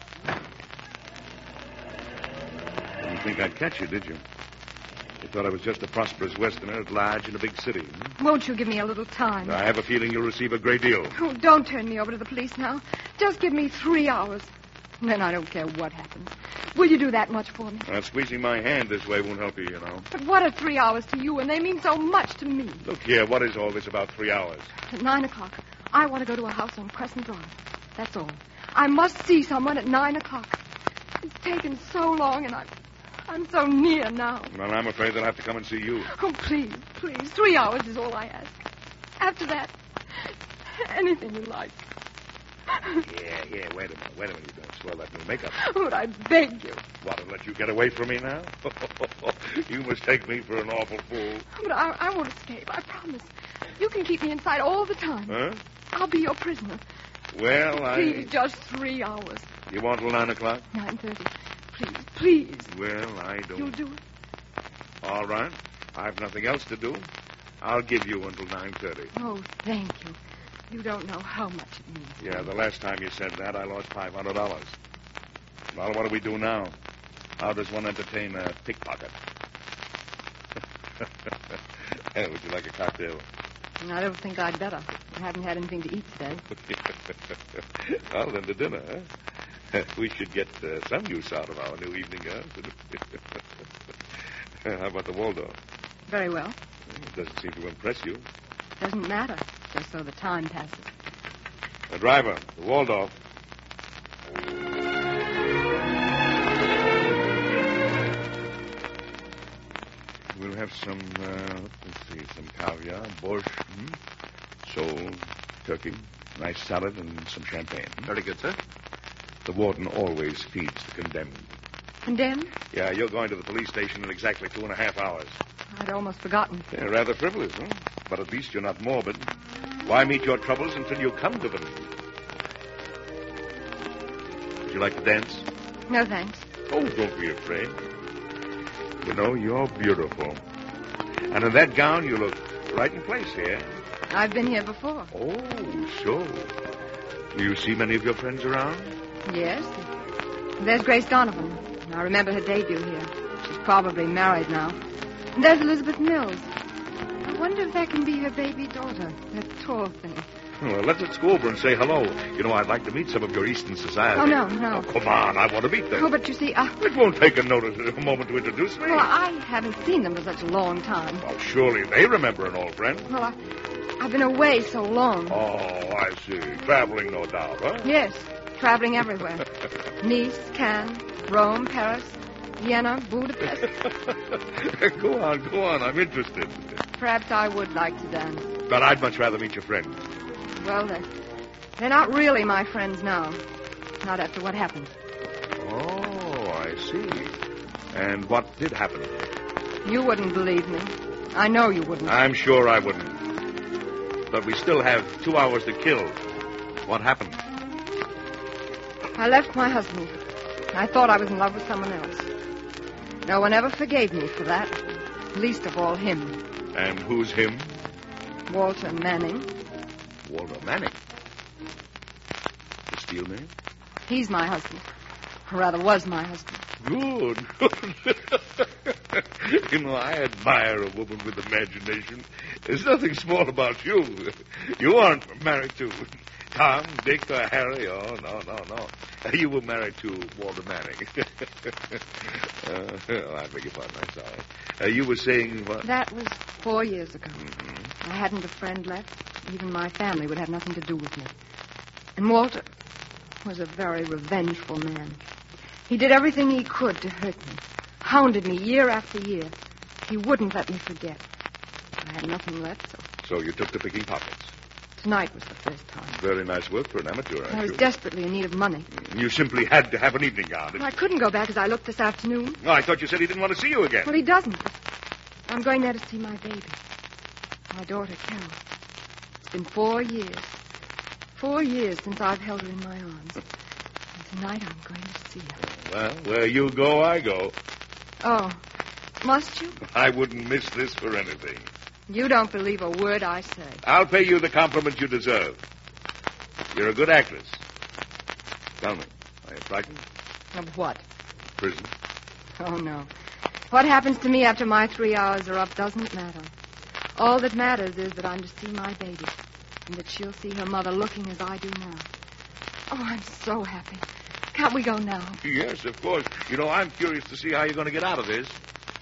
B: Didn't think I'd catch you, did you? You thought I was just a prosperous Westerner at large in a big city.
D: Won't you give me a little time?
B: I have a feeling you'll receive a great deal.
D: Oh, don't turn me over to the police now. Just give me 3 hours. Then I don't care what happens. Will you do that much for me?
B: Squeezing my hand this way won't help you, you know.
D: But what are 3 hours to you, and they mean so much to me?
B: Look here, what is all this about 3 hours?
D: At 9 o'clock, I want to go to a house on Crescent Drive. That's all. I must see someone at 9 o'clock. It's taken so long, and I'm so near now.
B: Well, I'm afraid they'll have to come and see you.
D: Oh, please. 3 hours is all I ask. After that, anything you like.
B: Yeah, wait a minute. You don't swell that new makeup.
D: But I beg you.
B: What, to let you get away from me now? You must take me for an awful fool.
D: But I won't escape, I promise. You can keep me inside all the time.
B: Huh?
D: I'll be your prisoner.
B: Well,
D: Please, just 3 hours.
B: You want till 9 o'clock?
D: 9:30. Please.
B: Well, I don't...
D: You'll do it?
B: All right. I've nothing else to do. I'll give you until 9:30.
D: Oh, thank you. You don't know how much it means.
B: Yeah, the last time you said that, I lost $500. Well, what do we do now? How does one entertain a pickpocket? Would you like a cocktail?
D: I don't think I'd better. I haven't had anything to eat today.
B: Well, then to dinner, huh? We should get some use out of our new evening gown. How about the Waldorf?
D: Very well.
B: It doesn't seem to impress you.
D: Doesn't matter, just so the time passes.
B: The driver, the Waldorf. We'll have some, some caviar, borscht, sole, turkey, nice salad, and some champagne.
F: Very good, sir.
B: The warden always feeds the condemned.
D: Condemned?
B: Yeah, you're going to the police station in exactly 2.5 hours.
D: I'd almost forgotten.
B: Yeah, rather frivolous, huh? But at least you're not morbid. Why meet your troubles until you come to them? Would you like to dance?
D: No, thanks.
B: Oh, don't be afraid. You know, you're beautiful. And in that gown, you look right in place here.
D: I've been here before.
B: Oh, so. Do you see many of your friends around?
D: Yes. There's Grace Donovan. I remember her debut here. She's probably married now. And there's Elizabeth Mills. I wonder if that can be her baby daughter, that tall thing.
B: Well, let's just go over and say hello. You know, I'd like to meet some of your Eastern society.
D: Oh, no.
B: Oh, come on, I want to meet them.
D: Oh, but you see,
B: It won't take a moment to introduce me.
D: Well, I haven't seen them for such a long time.
B: Well, surely they remember an old friend.
D: Well, I've been away so long.
B: Oh, I see. Traveling, no doubt, huh?
D: Yes, traveling everywhere. Nice, Cannes, Rome, Paris. Vienna, Budapest.
B: Go on. I'm interested.
D: Perhaps I would like to dance.
B: But I'd much rather meet your friends.
D: Well, they're not really my friends now. Not after what happened.
B: Oh, I see. And what did happen?
D: You wouldn't believe me. I know you wouldn't.
B: I'm sure I wouldn't. But we still have 2 hours to kill. What happened?
D: I left my husband. I thought I was in love with someone else. No one ever forgave me for that. Least of all him.
B: And who's him?
D: Walter Manning.
B: Walter Manning? The steel man?
D: He's my husband. Or rather, was my husband.
B: Good. I admire a woman with imagination. There's nothing small about you. You aren't married to Tom, Dick, or Harry. Oh, no. You were married to Walter Manning. I beg your pardon. I'm sorry. You were saying what?
D: That was 4 years ago. Mm-hmm. I hadn't a friend left. Even my family would have nothing to do with me. And Walter was a very revengeful man. He did everything he could to hurt me. Hounded me year after year. He wouldn't let me forget. I had nothing left,
B: So you took to picking pockets?
D: Tonight was the first time.
B: Very nice work for an amateur,
D: I was desperately in need of money.
B: You simply had to have an evening gown.
D: I couldn't go back as I looked this afternoon.
B: No, I thought you said he didn't want to see you again.
D: Well, he doesn't. I'm going there to see my baby. My daughter, Carol. It's been 4 years. 4 years since I've held her in my arms. And tonight I'm going to see her.
B: Well, where you go, I go.
D: Oh, must you?
B: I wouldn't miss this for anything.
D: You don't believe a word I say.
B: I'll pay you the compliment you deserve. You're a good actress. Tell me, are you frightened?
D: Of what?
B: Prison.
D: Oh, no. What happens to me after my 3 hours are up doesn't matter. All that matters is that I'm to see my baby, and that she'll see her mother looking as I do now. Oh, I'm so happy. Can't we go now?
B: Yes, of course. You know, I'm curious to see how you're going to get out of this.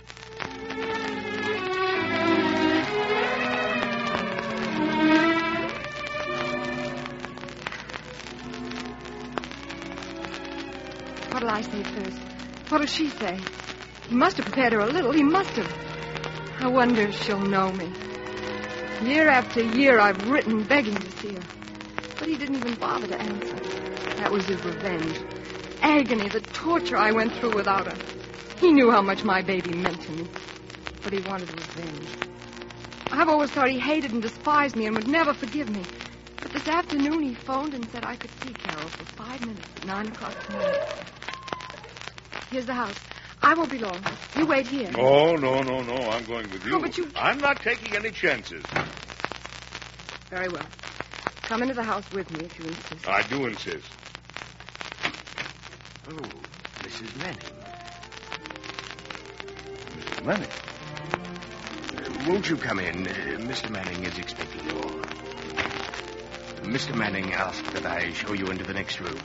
D: What'll I say first? What'll she say? He must have prepared her a little. He must have. I wonder if she'll know me. Year after year, I've written begging to see her. But he didn't even bother to answer. That was his revenge. Agony, the torture I went through without her. He knew how much my baby meant to me. But he wanted revenge. I've always thought he hated and despised me and would never forgive me. But this afternoon he phoned and said I could see Carol for 5 minutes at 9 o'clock tonight. Here's the house. I won't be long. You wait here.
B: Oh, no. I'm going with you.
D: Oh, but you...
B: I'm not taking any chances.
D: Very well. Come into the house with me if you insist.
B: I do insist.
F: Oh, Mrs. Manning.
B: Mr. Manning?
G: Won't you come in? Mr. Manning is expecting you. Mr. Manning asked that I show you into the next room.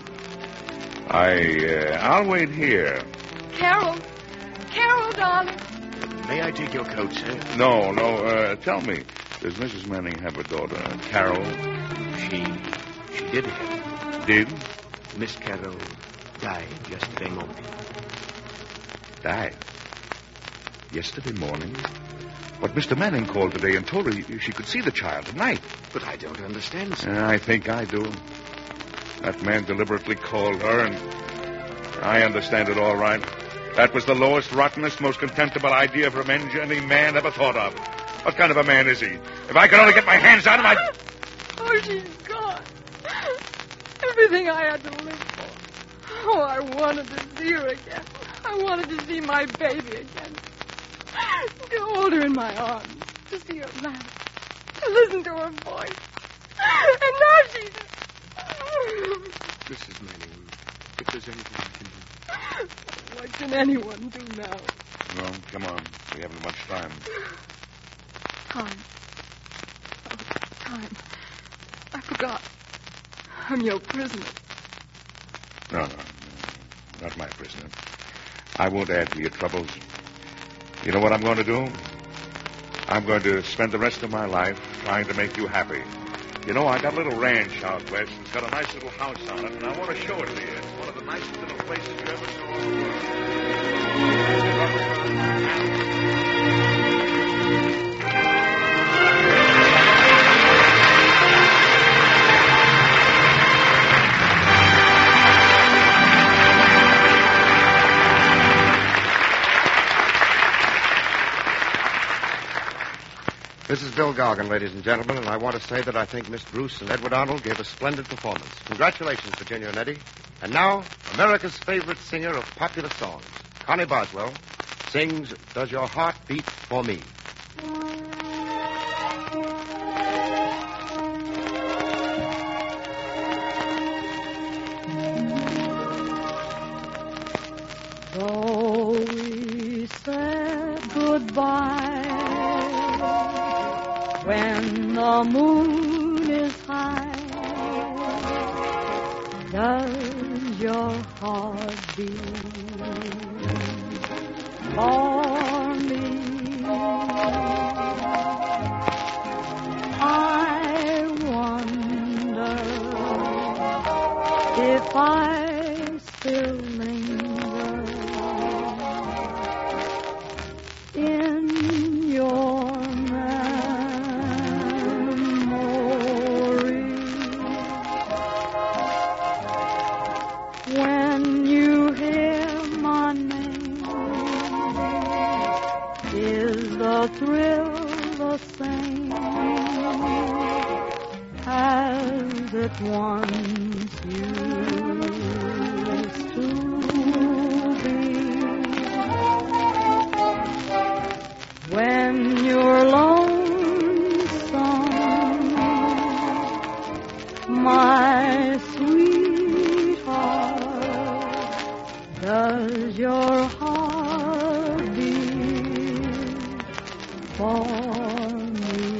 B: I'll wait here.
D: Carol, darling.
G: May I take your coat, sir?
B: No. Tell me, does Mrs. Manning have a daughter, Carol?
G: She did have.
B: Did?
G: Miss Carol died yesterday morning.
B: Died? Yesterday morning? But Mr. Manning called today and told her she could see the child tonight.
G: But I don't understand, sir.
B: I think I do. That man deliberately called her, and I understand it all right. That was the lowest, rottenest, most contemptible idea of revenge any man ever thought of. What kind of a man is he? If I could only get my hands on him, I'd...
D: Oh, she's gone. Everything I had to live for. Oh, I wanted to see her again. I wanted to see my baby again. To hold her in my arms. To see her laugh. To listen to her voice. And now she's...
G: Mrs. Manning, if there's anything I can do.
D: What can anyone do now?
B: Well, come on. We haven't much time.
D: Time. Oh, time. I forgot. I'm your prisoner.
B: No. Not my prisoner. I won't add to your troubles. You know what I'm going to do? I'm going to spend the rest of my life trying to make you happy. You know, I got a little ranch out west. It's got a nice little house on it, and I want to show it to you. It's one of the nicest little places you ever saw.
L: This is Bill Gargan, ladies and gentlemen, and I want to say that I think Miss Bruce and Edward Arnold gave a splendid performance. Congratulations, Virginia and Eddie. And now, America's favorite singer of popular songs, Connie Boswell, sings Does Your Heart Beat for Me?
E: Though we said goodbye when the moon is high, does your heart beat for me? I wonder if I still linger in your when you hear my name. Is the thrill the same as it once used to be? When you're lonesome, my sweetheart, does your heart beat for me?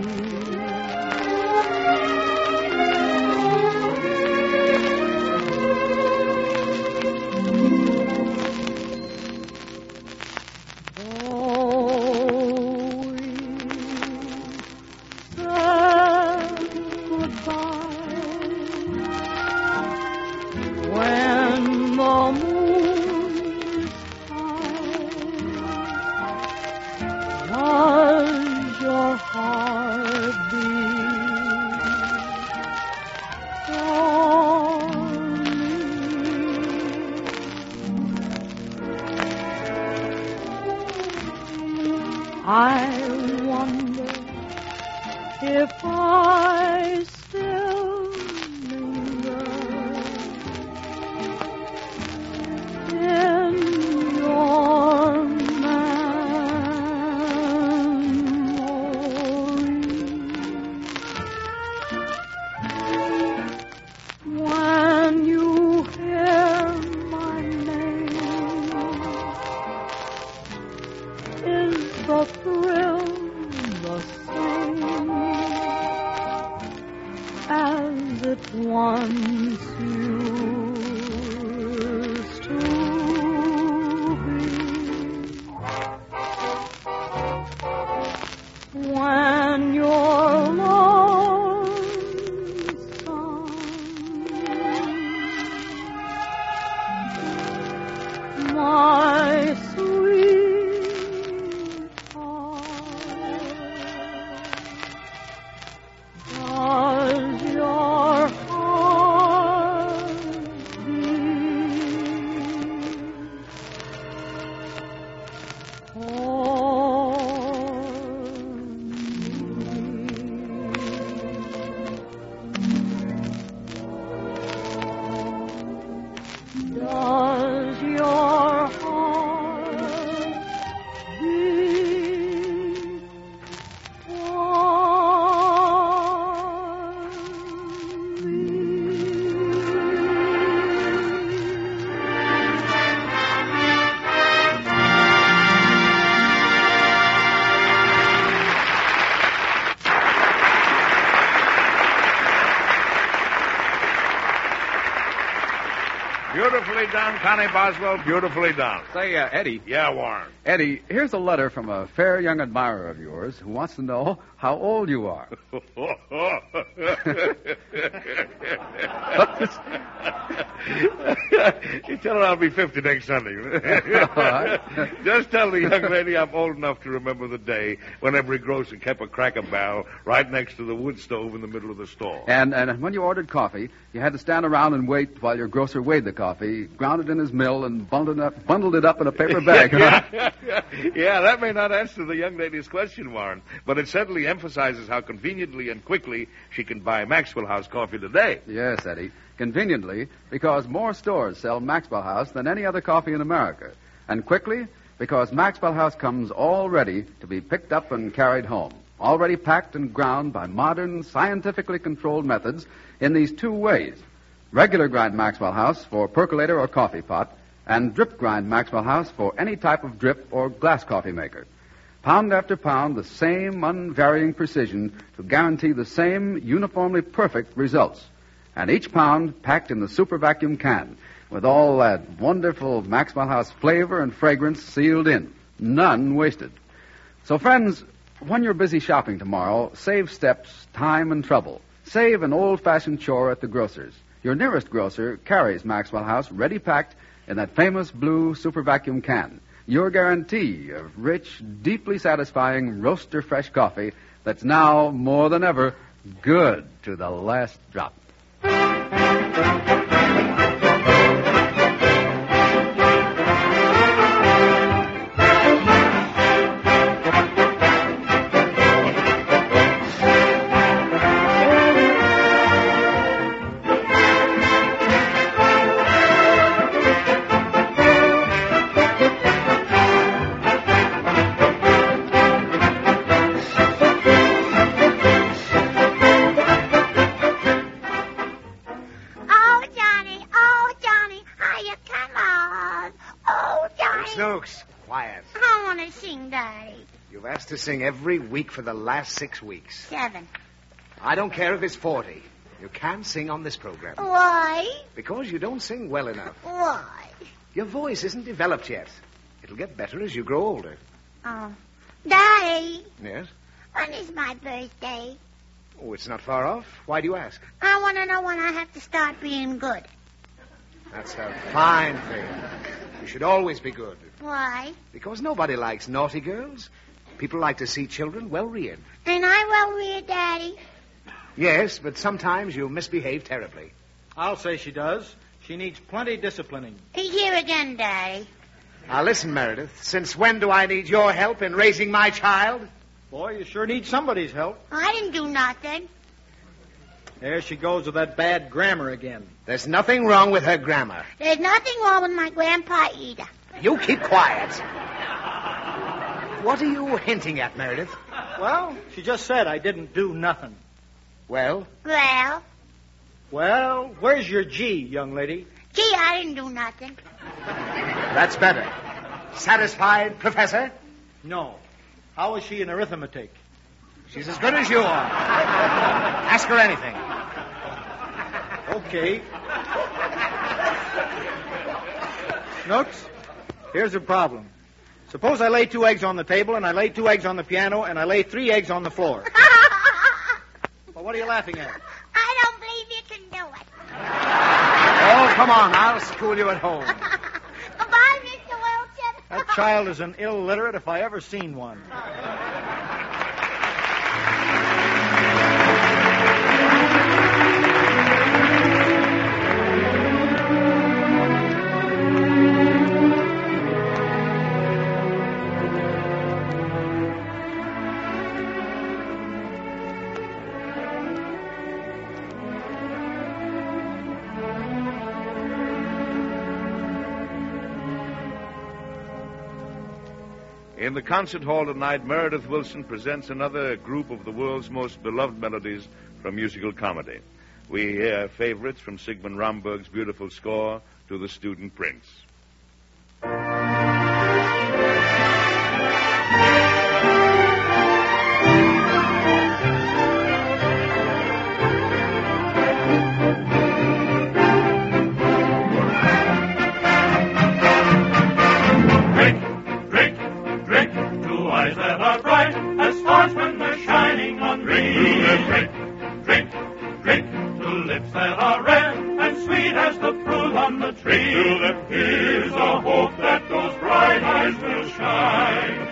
E: I wonder if I still linger in your memory. When you hear my name, is the thrill the same as it once used to be? When you're lonesome, my does your heart
B: Beautifully done, Connie Boswell. Beautifully done.
A: Say, Eddie.
B: Yeah, Warren.
A: Eddie, here's a letter from a fair young admirer of yours who wants to know how old you are.
B: You tell her I'll be 50 next Sunday. Just tell the young lady I'm old enough to remember the day when every grocer kept a Cracker Barrel right next to the wood stove in the middle of the store.
A: And when you ordered coffee, you had to stand around and wait while your grocer weighed the coffee, ground it in his mill, and bundled it up in a paper bag.
B: Yeah, that may not answer the young lady's question, Warren, but it certainly emphasizes how conveniently and quickly she can buy Maxwell House coffee today.
A: Yes, Eddie. Conveniently, because more stores sell Maxwell House than any other coffee in America. And quickly, because Maxwell House comes all ready to be picked up and carried home. Already packed and ground by modern, scientifically controlled methods in these two ways. Regular grind Maxwell House for percolator or coffee pot, and drip grind Maxwell House for any type of drip or glass coffee maker. Pound after pound, the same unvarying precision to guarantee the same uniformly perfect results. And each pound packed in the super vacuum can with all that wonderful Maxwell House flavor and fragrance sealed in. None wasted. So, friends, when you're busy shopping tomorrow, save steps, time, and trouble. Save an old-fashioned chore at the grocer's. Your nearest grocer carries Maxwell House ready packed in that famous blue super vacuum can. Your guarantee of rich, deeply satisfying roaster fresh coffee that's now, more than ever, good to the last drop.
G: To sing every week for the last 6 weeks.
H: 7.
G: I don't care if it's 40. You can't sing on this program.
H: Why?
G: Because you don't sing well enough.
H: Why?
G: Your voice isn't developed yet. It'll get better as you grow older.
H: Oh. Daddy.
G: Yes?
H: When is my birthday?
G: Oh, it's not far off. Why do you ask?
H: I want to know when I have to start being good.
G: That's a fine thing. You should always be good.
H: Why?
G: Because nobody likes naughty girls. People like to see children well-reared.
H: And I well-reared, Daddy?
G: Yes, but sometimes you misbehave terribly.
C: I'll say she does. She needs plenty disciplining.
H: He's here again, Daddy.
G: Now, listen, Meredith. Since when do I need your help in raising my child?
C: Boy, you sure need somebody's help.
H: I didn't do nothing.
C: There she goes with that bad grammar again.
G: There's nothing wrong with her grammar.
H: There's nothing wrong with my grandpa either.
G: You keep quiet. What are you hinting at, Meredith?
C: Well, she just said I didn't do nothing.
G: Well?
C: Well, where's your G, young lady?
H: Gee, I didn't do nothing.
G: That's better. Satisfied, Professor?
C: No. How is she in arithmetic?
G: She's as good as you are. Ask her anything.
C: Okay. Snooks, here's a problem. Suppose I lay 2 eggs on the table, and I lay 2 eggs on the piano, and I lay 3 eggs on the floor. Well, what are you laughing at?
H: I don't believe you can do it.
G: Oh, come on. I'll school you at home.
H: Goodbye, Mr. Wilson.
C: That child is an illiterate if I ever seen one.
B: In the concert hall tonight, Meredith Willson presents another group of the world's most beloved melodies from musical comedy. We hear favorites from Sigmund Romberg's beautiful score to The Student Prince.
J: are bright as stars when they're shining on me. Drink, drink, drink to lips that are red and sweet as the fruit on the tree. Here's a hope that those bright eyes will shine,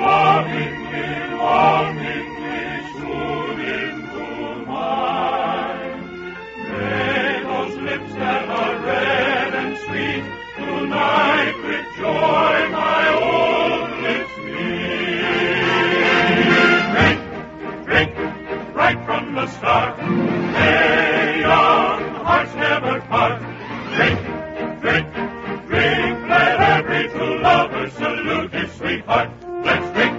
J: lovingly soon into mine. May those lips that are red and sweet tonight with joy my own lips meet. Drink, drink, right from the start. Hey, young hearts never part. Drink, drink, drink, let every true lover salute his sweetheart. Let's drink.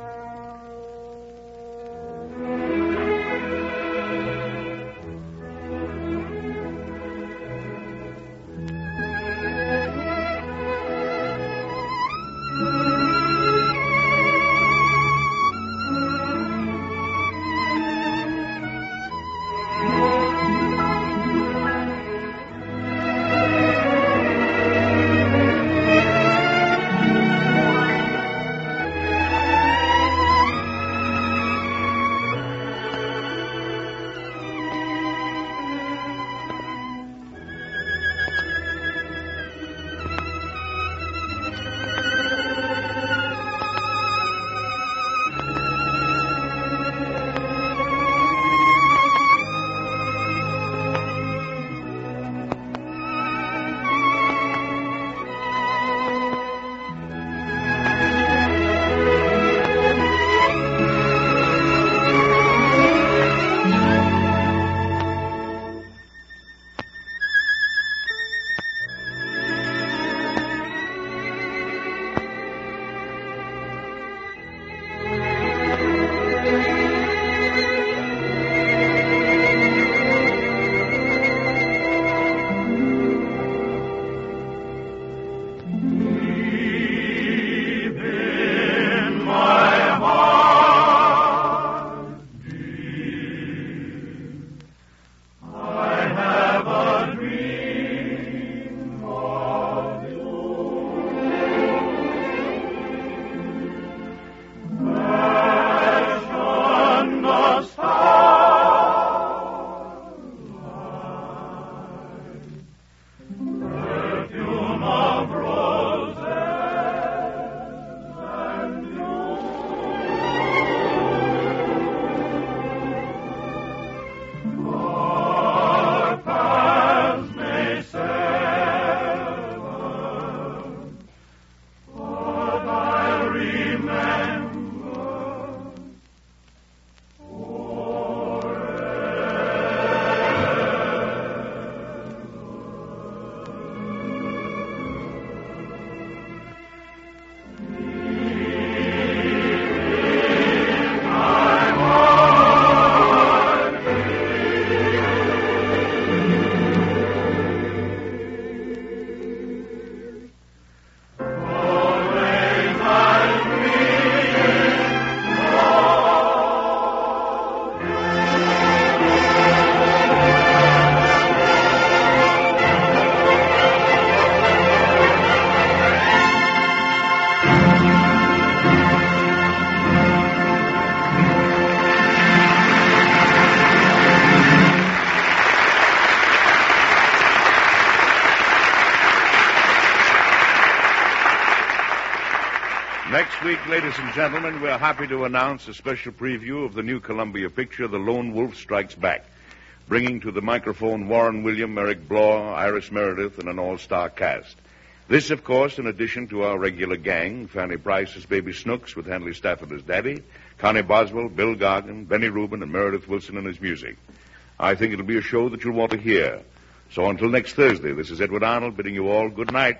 B: Next week, ladies and gentlemen, we're happy to announce a special preview of the new Columbia picture, The Lone Wolf Strikes Back, bringing to the microphone Warren William, Eric Blaw, Iris Meredith, and an all-star cast. This, of course, in addition to our regular gang, Fanny Price as Baby Snooks with Henley Stafford as Daddy, Connie Boswell, Bill Gargan, Benny Rubin, and Meredith Wilson and his music. I think it'll be a show that you'll want to hear. So until next Thursday, this is Edward Arnold bidding you all good night.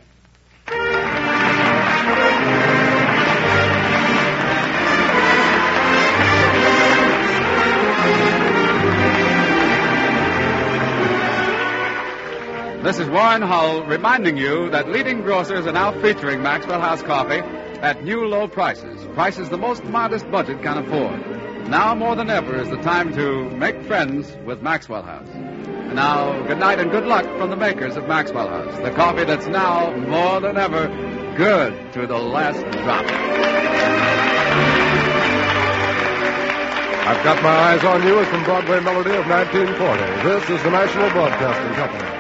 A: This is Warren Hull reminding you that leading grocers are now featuring Maxwell House coffee at new low prices. Prices the most modest budget can afford. Now more than ever is the time to make friends with Maxwell House. And now, good night and good luck from the makers of Maxwell House, the coffee that's now more than ever good to the last drop.
M: I've Got My Eyes on You is from Broadway Melody of 1940. This is the National Broadcasting Company.